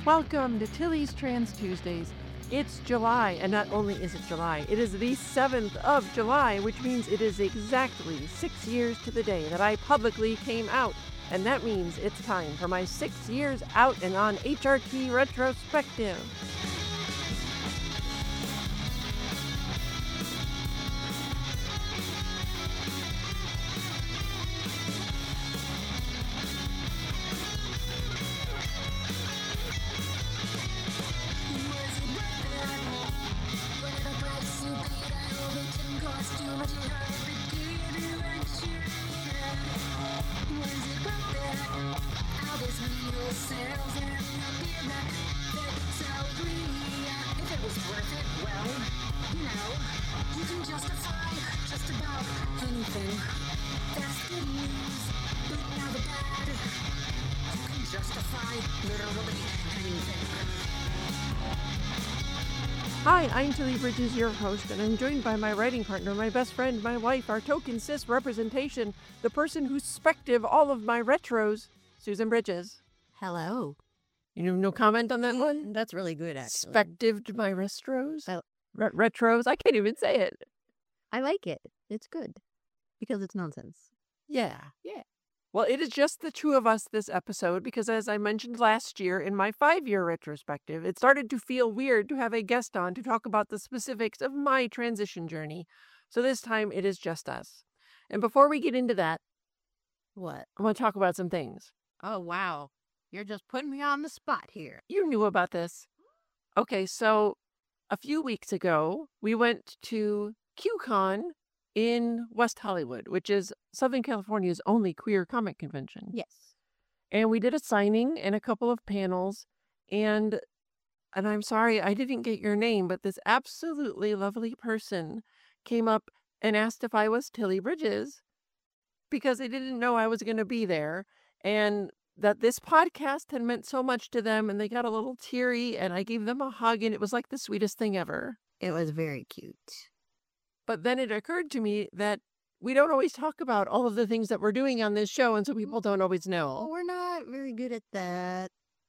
Welcome to Tilly's Trans Tuesdays. It's July, and not only is it July, it is the 7th of July, which means it is exactly 6 years to the day that I publicly came out. And that means it's time for my 6 years out and on HRT retrospective. Hi, I'm Tilly Bridges, your host, and I'm joined by my writing partner, my best friend, my wife, our token cis representation, the person who's spective all of my retros, Susan Bridges. Hello. You have no comment on that one? That's really good, actually. Spectived my retros? Retros? I can't even say it. I like it. It's good. Because it's nonsense. Yeah. Well, it is just the two of us this episode because, as I mentioned last year in my 5-year retrospective, it started to feel weird to have a guest on to talk about the specifics of my transition journey. So this time it is just us. And before we get into that, What? I want to talk about some things. Oh, wow. You're just putting me on the spot here. You knew about this. Okay, so a few weeks ago, we went to QCon in West Hollywood, which is Southern California's only queer comic convention. Yes. And we did a signing and a couple of panels, and I'm sorry I didn't get your name, but this absolutely lovely person came up and asked if I was Tilly Bridges because they didn't know I was going to be there, and that this podcast had meant so much to them, and they got a little teary, and I gave them a hug, and it was like the sweetest thing ever. It was very cute. But then it occurred to me that we don't always talk about all of the things that we're doing on this show, and so people don't always Well, know. we're not very good at that.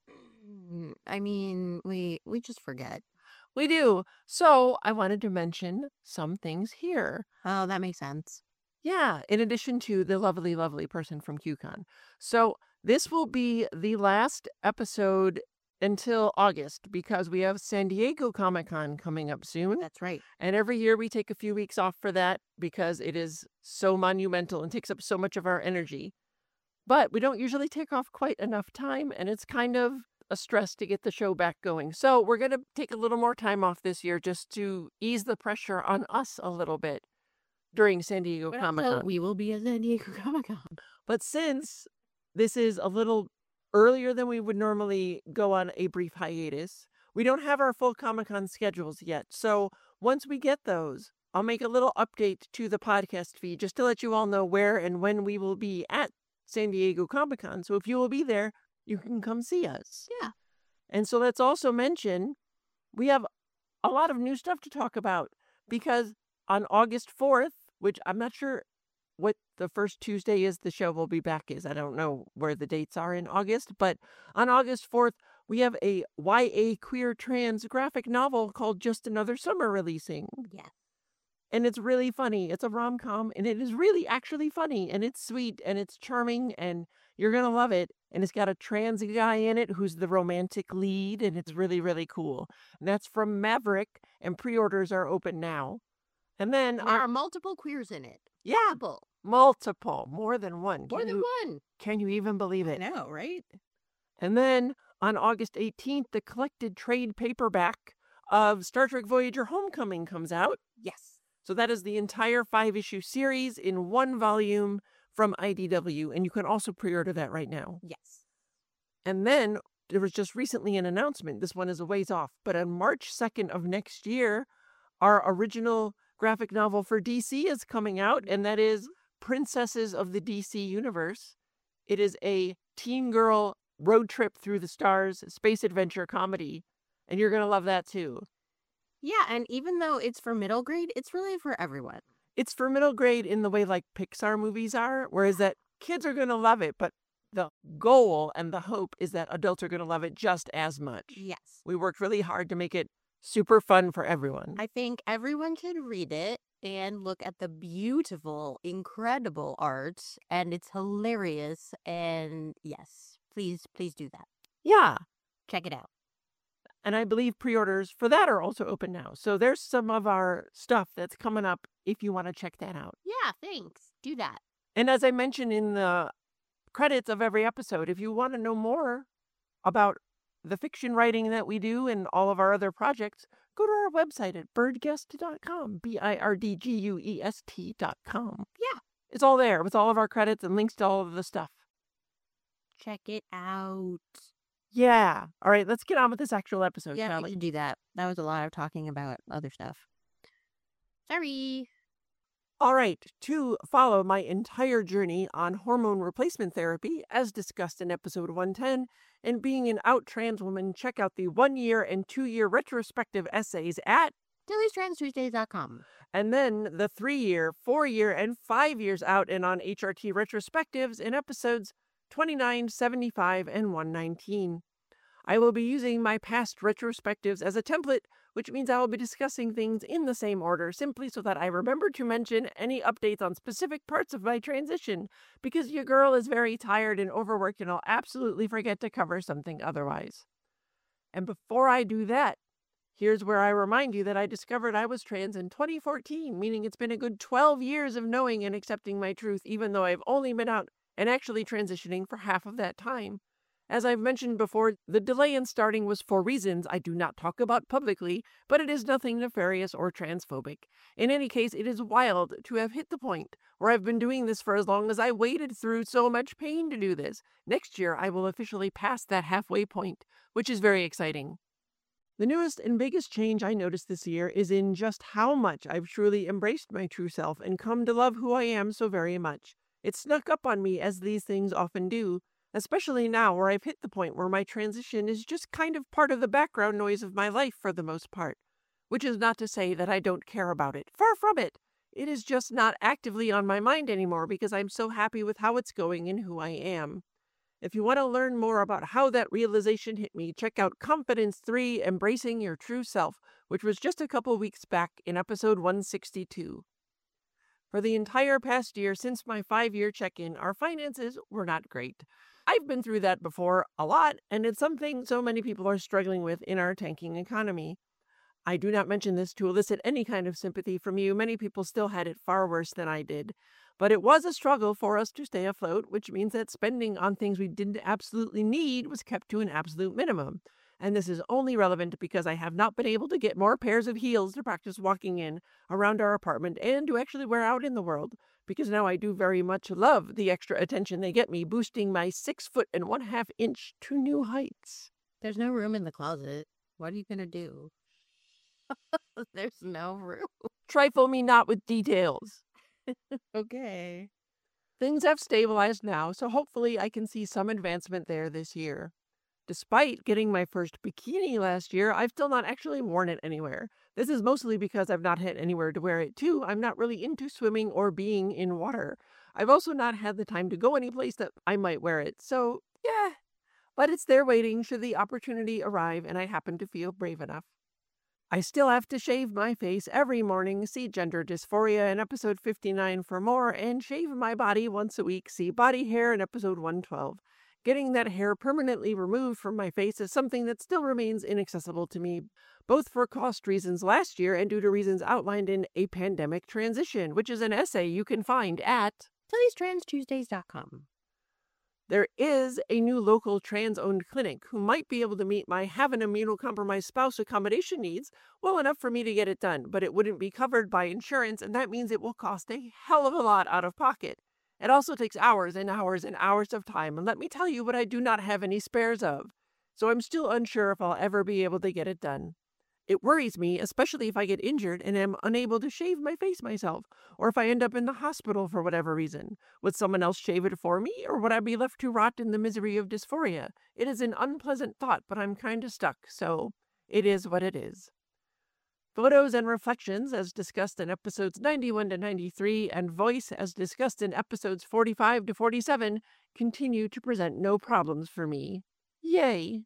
I mean, we just forget. We do. So I wanted to mention some things here. Oh, that makes sense. Yeah, in addition to the lovely, lovely person from QCon. So this will be the last episode until August because we have San Diego Comic-Con coming up soon. That's right. And every year we take a few weeks off for that because it is so monumental and takes up so much of our energy. But we don't usually take off quite enough time, and it's kind of a stress to get the show back going. So we're going to take a little more time off this year just to ease the pressure on us a little bit during San Diego Comic-Con. We will be at San Diego Comic-Con. But since this is a little earlier than we would normally go on a brief hiatus, we don't have our full Comic-Con schedules yet. So once we get those, I'll make a little update to the podcast feed just to let you all know where and when we will be at San Diego Comic-Con. So if you will be there, you can come see us. Yeah. And so let's also mention we have a lot of new stuff to talk about because on August 4th, which I'm not sure what the first Tuesday is the show will be back is. I don't know where the dates are in August, but on August 4th, we have a YA queer trans graphic novel called Just Another Summer releasing. Yes. And it's really funny. It's a rom-com, and it is really actually funny, and it's sweet, and it's charming, and you're going to love it. And it's got a trans guy in it who's the romantic lead, and it's really, really cool. And that's from Maverick, and pre-orders are open now. And then There are multiple queers in it. yeah, multiple, more than one. More than one. Can you even believe I it? know, right? And then on August 18th, the collected trade paperback of Star Trek Voyager Homecoming comes out. Yes. So that is the entire 5-issue series in one volume from IDW, and you can also pre-order that right now. Yes. And then there was just recently an announcement. This one is a ways off, but on March 2nd of next year, our original graphic novel for DC is coming out, and that is Princesses of the DC Universe. It is a teen girl road trip through the stars space adventure comedy, and you're going to love that too. Yeah, and even though it's for middle grade, it's really for everyone. It's for middle grade in the way like Pixar movies are, whereas that kids are going to love it, but the goal and the hope is that adults are going to love it just as much. Yes. We worked really hard to make it super fun for everyone. I think everyone should read it and look at the beautiful, incredible art. And it's hilarious. And yes, please do that. Yeah. Check it out. And I believe pre-orders for that are also open now. So there's some of our stuff that's coming up if you want to check that out. Yeah, thanks. Do that. And as I mentioned in the credits of every episode, if you want to know more about the fiction writing that we do and all of our other projects, go to our website at birdguest.com, birdguest.com. Yeah. It's all there with all of our credits and links to all of the stuff. Check it out. Yeah. All right, let's get on with this actual episode, Yeah, shall we we? should do that. That was a lot of talking about other stuff. Sorry. All right, to follow my entire journey on hormone replacement therapy, as discussed in episode 110, and being an out trans woman, check out the 1 year and 2 year retrospective essays at Tilly'sTransTuesdays.com. and then the 3 year, 4 year, and 5 years out and on HRT retrospectives in episodes 29, 75, and 119. I will be using my past retrospectives as a template, which means I will be discussing things in the same order, simply so that I remember to mention any updates on specific parts of my transition, because your girl is very tired and overworked and I'll absolutely forget to cover something otherwise. And before I do that, here's where I remind you that I discovered I was trans in 2014, meaning it's been a good 12 years of knowing and accepting my truth, even though I've only been out and actually transitioning for half of that time. As I've mentioned before, the delay in starting was for reasons I do not talk about publicly, but it is nothing nefarious or transphobic. In any case, it is wild to have hit the point where I've been doing this for as long as I waded through so much pain to do this. Next year, I will officially pass that halfway point, which is very exciting. The newest and biggest change I noticed this year is in just how much I've truly embraced my true self and come to love who I am so very much. It snuck up on me, as these things often do, especially now where I've hit the point where my transition is just kind of part of the background noise of my life for the most part. Which is not to say that I don't care about it. Far from it. It is just not actively on my mind anymore because I'm so happy with how it's going and who I am. If you want to learn more about how that realization hit me, check out Confidence 3, Embracing Your True Self, which was just a couple weeks back in episode 162. For the entire past year since my 5-year check-in, our finances were not great. I've been through that before a lot, and it's something so many people are struggling with in our tanking economy. I do not mention this to elicit any kind of sympathy from you. Many people still had it far worse than I did. But it was a struggle for us to stay afloat, which means that spending on things we didn't absolutely need was kept to an absolute minimum. And this is only relevant because I have not been able to get more pairs of heels to practice walking in around our apartment and to actually wear out in the world, because now I do very much love the extra attention they get me, boosting my 6'1.5" to new heights. There's no room in the closet. What are you going to do? There's no room. Trifle me not with details. Okay. Things have stabilized now, so hopefully I can see some advancement there this year. Despite getting my first bikini last year, I've still not actually worn it anywhere. This is mostly because I've not had anywhere to wear it to. I'm not really into swimming or being in water. I've also not had the time to go anyplace that I might wear it, so yeah. But it's there waiting should the opportunity arrive and I happen to feel brave enough. I still have to shave my face every morning, see Gender Dysphoria in episode 59 for more, and shave my body once a week, see Body Hair in episode 112. Getting that hair permanently removed from my face is something that still remains inaccessible to me, both for cost reasons last year and due to reasons outlined in A Pandemic Transition, which is an essay you can find at Tilly'sTransTuesdays.com. There is a new local trans-owned clinic who might be able to meet my have an immunocompromised spouse accommodation needs well enough for me to get it done, but it wouldn't be covered by insurance, and that means it will cost a hell of a lot out of pocket. It also takes hours and hours and hours of time, and let me tell you what I do not have any spares of. So I'm still unsure if I'll ever be able to get it done. It worries me, especially if I get injured and am unable to shave my face myself, or if I end up in the hospital for whatever reason. Would someone else shave it for me, or would I be left to rot in the misery of dysphoria? It is an unpleasant thought, but I'm kinda stuck, so it is what it is. Photos and reflections, as discussed in episodes 91 to 93, and voice, as discussed in episodes 45 to 47, continue to present no problems for me. Yay!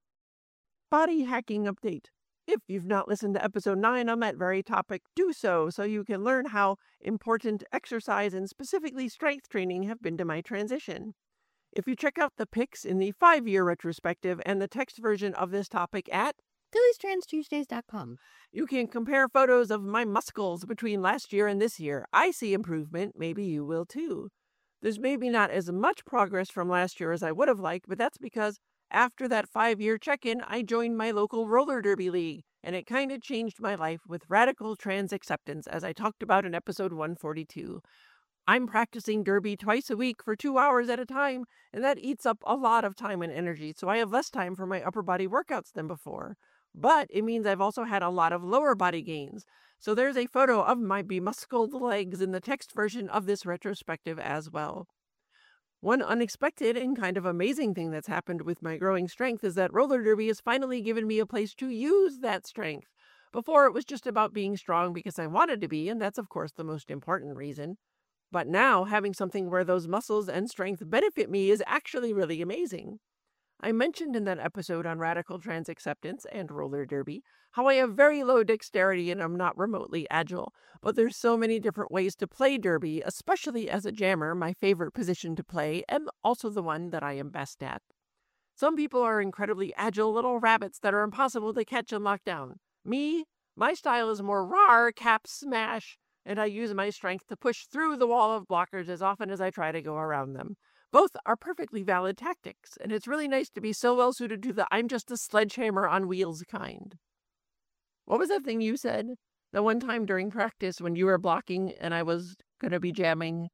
Body hacking update. If you've not listened to episode 9 on that very topic, do so you can learn how important exercise and specifically strength training have been to my transition. If you check out the pics in the 5-year retrospective and the text version of this topic at Tilly'sTransTuesdays.com, you can compare photos of my muscles between last year and this year. I see improvement. Maybe you will too. There's maybe not as much progress from last year as I would have liked, but that's because after that 5-year check-in, I joined my local roller derby league, and it kind of changed my life with radical trans acceptance, as I talked about in episode 142. I'm practicing derby twice a week for 2 hours at a time, and that eats up a lot of time and energy, so I have less time for my upper body workouts than before. But it means I've also had a lot of lower body gains. So there's a photo of my bemuscled legs in the text version of this retrospective as well. One unexpected and kind of amazing thing that's happened with my growing strength is that roller derby has finally given me a place to use that strength. Before, it was just about being strong because I wanted to be, and that's of course the most important reason. But now, having something where those muscles and strength benefit me is actually really amazing. I mentioned in that episode on radical trans acceptance and roller derby how I have very low dexterity and I'm not remotely agile, but there's so many different ways to play derby, especially as a jammer, my favorite position to play, and also the one that I am best at. Some people are incredibly agile little rabbits that are impossible to catch and lock down. Me, my style is more rawr, cap, smash, and I use my strength to push through the wall of blockers as often as I try to go around them. Both are perfectly valid tactics, and it's really nice to be so well suited to the I'm just a sledgehammer on wheels kind. What was that thing you said? The one time during practice when you were blocking and I was going to be jamming?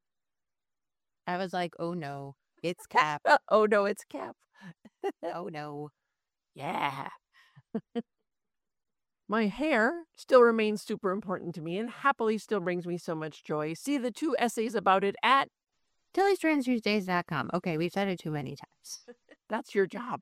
I was like, oh no, it's Cap. Oh no, it's Cap. Oh no. Yeah. My hair still remains super important to me and happily still brings me so much joy. See the 2 essays about it at Tilly'sTransTuesdays.com. Okay, we've said it too many times. That's your job.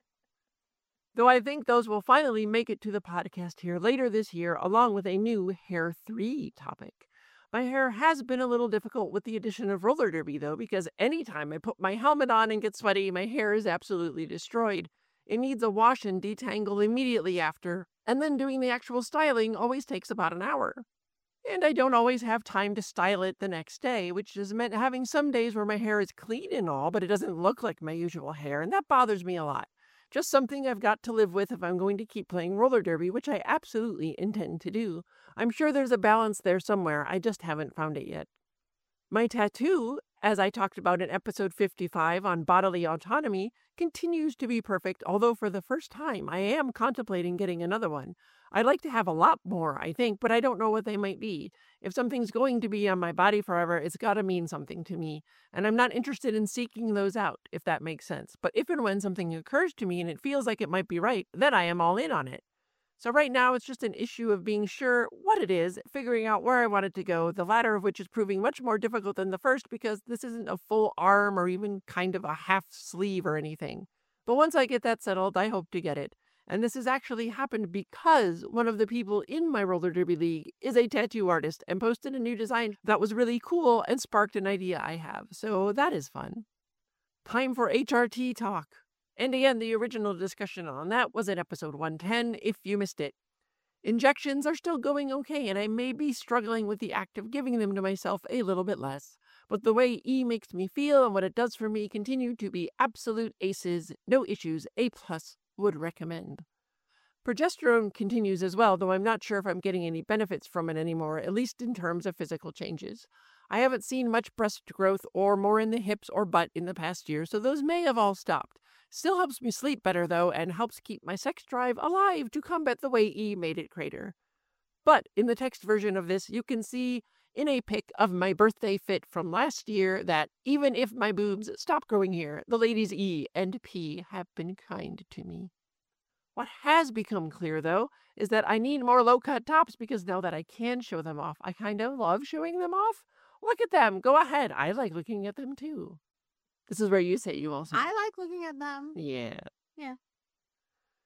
Though I think those will finally make it to the podcast here later this year, along with a new Hair 3 topic. My hair has been a little difficult with the addition of roller derby, though, because anytime I put my helmet on and get sweaty, my hair is absolutely destroyed. It needs a wash and detangle immediately after, and then doing the actual styling always takes about an hour. And I don't always have time to style it the next day, which has meant having some days where my hair is clean and all, but it doesn't look like my usual hair, and that bothers me a lot. Just something I've got to live with if I'm going to keep playing roller derby, which I absolutely intend to do. I'm sure there's a balance there somewhere, I just haven't found it yet. My tattoo, as I talked about in episode 55 on bodily autonomy, continues to be perfect, although for the first time I am contemplating getting another one. I'd like to have a lot more, I think, but I don't know what they might be. If something's going to be on my body forever, it's got to mean something to me, and I'm not interested in seeking those out, if that makes sense. But if and when something occurs to me and it feels like it might be right, then I am all in on it. So right now, it's just an issue of being sure what it is, figuring out where I want it to go, the latter of which is proving much more difficult than the first because this isn't a full arm or even kind of a half sleeve or anything. But once I get that settled, I hope to get it. And this has actually happened because one of the people in my roller derby league is a tattoo artist and posted a new design that was really cool and sparked an idea I have. So that is fun. Time for HRT talk. And again, the original discussion on that was in episode 110 if you missed it. Injections are still going okay, and I may be struggling with the act of giving them to myself a little bit less. But the way E makes me feel and what it does for me continue to be absolute aces, no issues, A+, would recommend. Progesterone continues as well, though I'm not sure if I'm getting any benefits from it anymore, at least in terms of physical changes. I haven't seen much breast growth or more in the hips or butt in the past year, so those may have all stopped. Still helps me sleep better, though, and helps keep my sex drive alive to combat the way E made it crater. But in the text version of this, you can see in a pic of my birthday fit from last year that even if my boobs stop growing here, the ladies E and P have been kind to me. What has become clear, though, is that I need more low-cut tops because now that I can show them off, I kind of love showing them off. Look at them. Go ahead. I like looking at them, too. This is where you say you also. I like looking at them. Yeah. Yeah.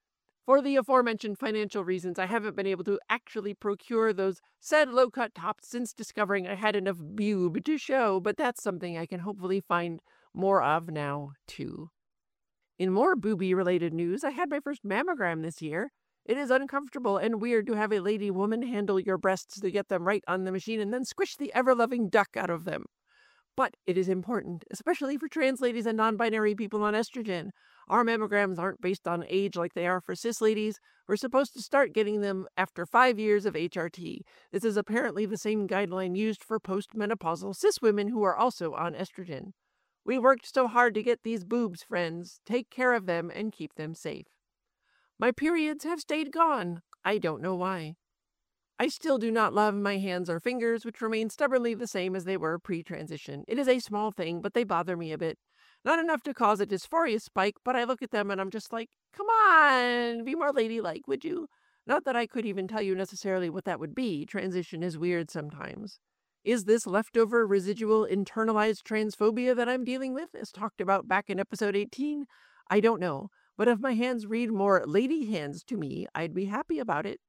For the aforementioned financial reasons, I haven't been able to actually procure those said low-cut tops since discovering I had enough boob to show, but that's something I can hopefully find more of now, too. In more booby-related news, I had my first mammogram this year. It is uncomfortable and weird to have a lady woman handle your breasts to get them right on the machine and then squish the ever-loving duck out of them. But it is important, especially for trans ladies and non-binary people on estrogen. Our mammograms aren't based on age like they are for cis ladies. We're supposed to start getting them after 5 years of HRT. This is apparently the same guideline used for postmenopausal cis women who are also on estrogen. We worked so hard to get these boobs, friends. Take care of them and keep them safe. My periods have stayed gone. I don't know why. I still do not love my hands or fingers, which remain stubbornly the same as they were pre-transition. It is a small thing, but they bother me a bit. Not enough to cause a dysphoria spike, but I look at them and I'm just like, come on, be more ladylike, would you? Not that I could even tell you necessarily what that would be. Transition is weird sometimes. Is this leftover residual internalized transphobia that I'm dealing with, as talked about back in episode 18? I don't know, but if my hands read more lady hands to me, I'd be happy about it.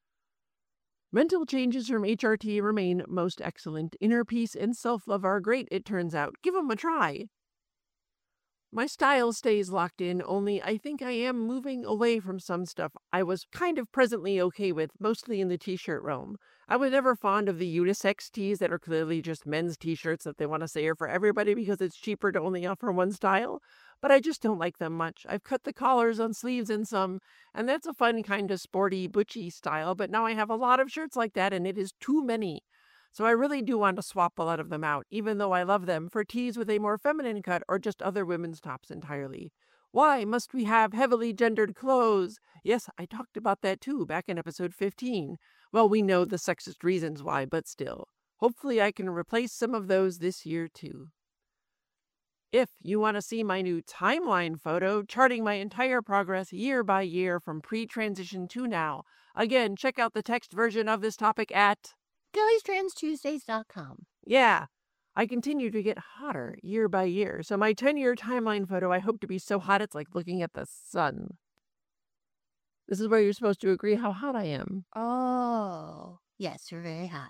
Mental changes from HRT remain most excellent. Inner peace and self-love are great, it turns out. Give them a try. My style stays locked in, only I think I am moving away from some stuff I was kind of presently okay with, mostly in the t-shirt realm. I was never fond of the unisex tees that are clearly just men's t-shirts that they want to say are for everybody because it's cheaper to only offer one style, but I just don't like them much. I've cut the collars on sleeves in some, and that's a fun kind of sporty, butchy style, but now I have a lot of shirts like that and it is too many. So I really do want to swap a lot of them out, even though I love them, for tees with a more feminine cut or just other women's tops entirely. Why must we have heavily gendered clothes? Yes, I talked about that too back in episode 15. Well, we know the sexist reasons why, but still. Hopefully I can replace some of those this year too. If you want to see my new timeline photo charting my entire progress year by year from pre-transition to now, again, check out the text version of this topic at Tilly'sTransTuesdays.com. Yeah, I continue to get hotter year by year, so my 10-year timeline photo I hope to be so hot it's like looking at the sun. This is where you're supposed to agree how hot I am. Oh, yes, you're very hot.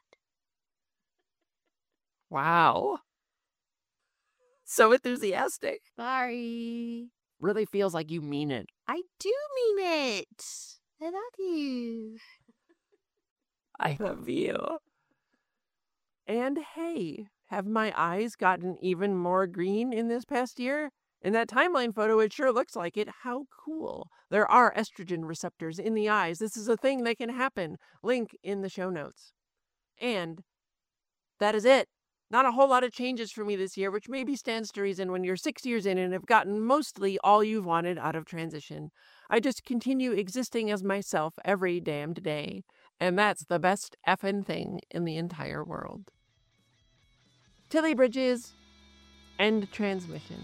Wow. So enthusiastic. Sorry. Really feels like you mean it. I do mean it. I love you. I love you. And hey, have my eyes gotten even more green in this past year? In that timeline photo, it sure looks like it. How cool. There are estrogen receptors in the eyes. This is a thing that can happen. Link in the show notes. And that is it. Not a whole lot of changes for me this year, which maybe stands to reason when you're 6 years in and have gotten mostly all you've wanted out of transition. I just continue existing as myself every damned day. And that's the best effing thing in the entire world. Tilly Bridges, end transmission.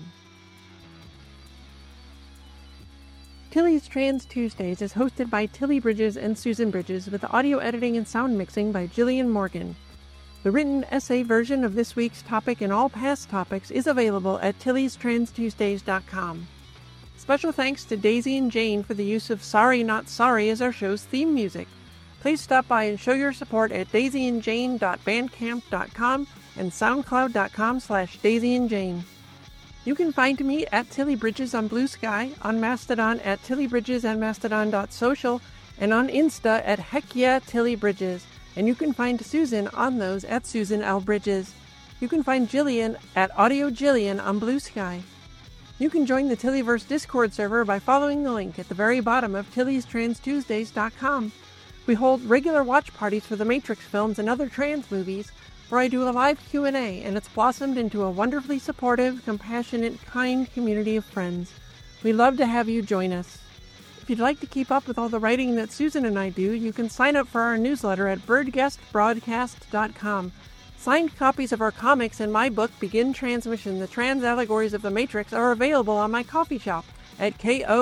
Tilly's Trans Tuesdays is hosted by Tilly Bridges and Susan Bridges with audio editing and sound mixing by Jillian Morgan. The written essay version of this week's topic and all past topics is available at Tilly'sTransTuesdays.com. Special thanks to Daisy and Jane for the use of Sorry Not Sorry as our show's theme music. Please stop by and show your support at daisyandjane.bandcamp.com and soundcloud.com/daisyandjane. You can find me at Tilly Bridges on Blue Sky, on Mastodon at Tilly Bridges and Mastodon.social, and on Insta at Heck Yeah Tilly Bridges. And you can find Susan on those at Susan L. Bridges. You can find Jillian at Audio Jillian on Blue Sky. You can join the Tillyverse Discord server by following the link at the very bottom of Tilly'sTransTuesdays.com. We hold regular watch parties for the Matrix films and other trans movies, where I do a live Q&A, and it's blossomed into a wonderfully supportive, compassionate, kind community of friends. We'd love to have you join us. If you'd like to keep up with all the writing that Susan and I do, you can sign up for our newsletter at birdguestbroadcast.com. Signed copies of our comics and my book, Begin Transmission, The Trans Allegories of the Matrix, are available on my coffee shop at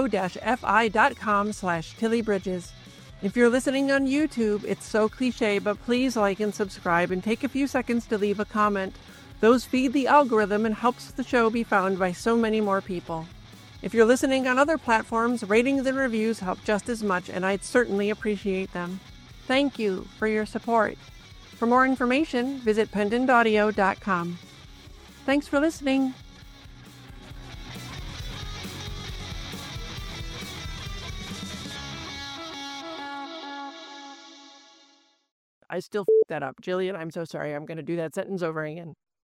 ko-fi.com/tillybridges. If you're listening on YouTube, it's so cliche, but please like and subscribe and take a few seconds to leave a comment. Those feed the algorithm and helps the show be found by so many more people. If you're listening on other platforms, ratings and reviews help just as much, and I'd certainly appreciate them. Thank you for your support. For more information, visit pendantaudio.com. Thanks for listening. I still that up. Jillian, I'm so sorry. I'm going to do that sentence over again.